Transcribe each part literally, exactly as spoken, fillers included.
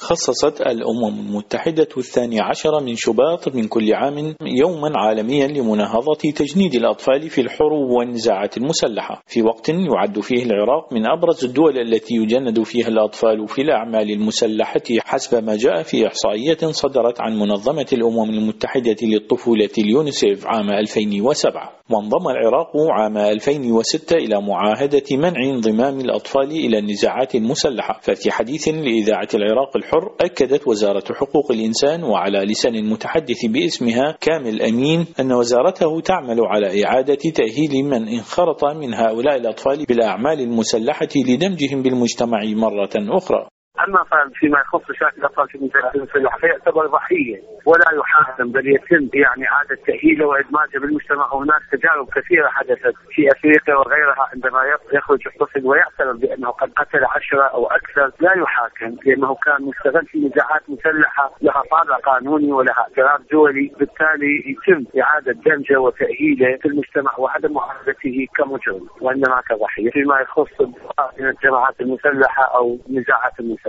خصصت الأمم المتحدة الثاني عشر من شباط من كل عام يوما عالميا لمناهضة تجنيد الأطفال في الحروب والنزاعات المسلحة، في وقت يعد فيه العراق من أبرز الدول التي يجند فيها الأطفال في الأعمال المسلحة حسب ما جاء في إحصائية صدرت عن منظمة الأمم المتحدة للطفولة اليونيسيف عام ألفين وسبعة. وانضم العراق عام ألفين وستة إلى معاهدة منع انضمام الأطفال إلى النزاعات المسلحة. ففي حديث لإذاعة العراق الحر أكدت وزارة حقوق الإنسان وعلى لسان المتحدث باسمها كامل أمين أن وزارته تعمل على إعادة تأهيل من انخرط من هؤلاء الأطفال بالأعمال المسلحة لدمجهم بالمجتمع مرة أخرى. أما فيما يخص شأن الأطفال في النزاعات المسلحة فيعتبر ضحية ولا يحاكم، بل يتم يعني إعادة تأهيله وإدماجه بالمجتمع. وهناك تجارب كثيرة حدثت في أفريقيا وغيرها عندما يخرج الطفل ويعترف بأنه قد قتل عشرة أو أكثر لا يحاكم، لأنه كان مستغل في نزاعات مسلحة لها طابع قانوني ولها اعتراف دولي، بالتالي يتم إعادة دمجه وتأهيله في المجتمع وعدم معاملته كمجرم وإنما كضحية فيما يخص من الجماعات المسلحة أو نزاعات المسلحة.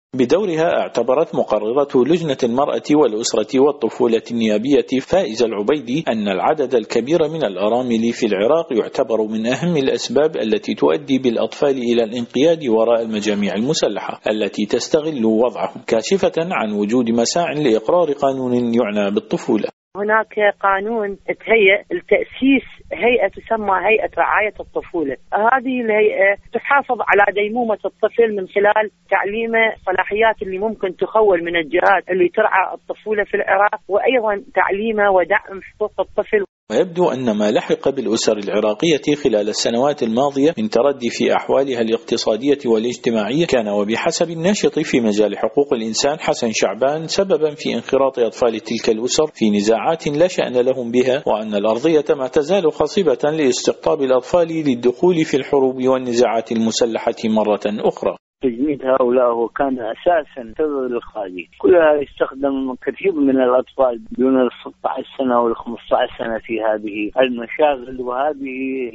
بدورها اعتبرت مقررة لجنة المرأة والأسرة والطفولة النيابية فائزة العبيدي أن العدد الكبير من الأرامل في العراق يعتبر من أهم الأسباب التي تؤدي بالأطفال إلى الانقياد وراء المجاميع المسلحة التي تستغل وضعهم، كاشفة عن وجود مساع لإقرار قانون يعنى بالطفولة. هناك قانون تهيئ لتأسيس هيئة تسمى هيئة رعاية الطفولة. هذه الهيئة تحافظ على ديمومة الطفل من خلال تعليمه صلاحيات اللي ممكن تخول من الجهات اللي ترعى الطفولة في العراق، وأيضا تعليمه ودعم حقوق الطفل. ويبدو أن ما لحق بالأسر العراقية خلال السنوات الماضية من تردي في أحوالها الاقتصادية والاجتماعية كان وبحسب الناشط في مجال حقوق الإنسان حسن شعبان سببا في انخراط أطفال تلك الأسر في نزاعات لا شأن لهم بها، وأن الأرضية ما تزال خصبة لاستقطاب الأطفال للدخول في الحروب والنزاعات المسلحة مرة أخرى. تجنيد هؤلاء هو كان أساسا سبب للخارج، كلها يستخدم كثير من الأطفال دون ال ستة عشر سنة وال خمسة عشر سنة في هذه المشاغل، وهذه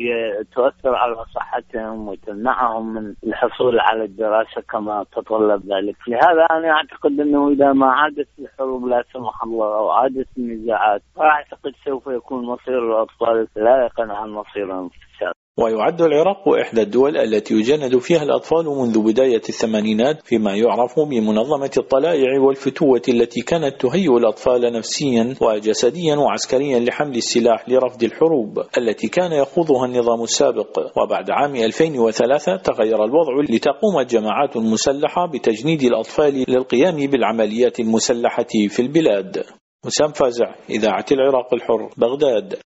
تؤثر على صحتهم وتمنعهم من الحصول على الدراسة كما تطلب ذلك. لهذا أنا أعتقد أنه إذا ما عادت الحروب لا سمح الله أو عادت النزاعات أعتقد سوف يكون مصير الأطفال لائقا عن مصيرهم في السابق. ويعد العراق إحدى الدول التي يجند فيها الأطفال منذ بداية الثمانينات فيما يعرف بمنظمة الطلائع والفتوة التي كانت تهيئ الأطفال نفسيا وجسديا وعسكريا لحمل السلاح لرفض الحروب التي كان يخوضها النظام السابق. وبعد عام ألفين وثلاثة تغير الوضع لتقوم الجماعات المسلحة بتجنيد الأطفال للقيام بالعمليات المسلحة في البلاد. وسام فازع، إذاعة العراق الحر، بغداد.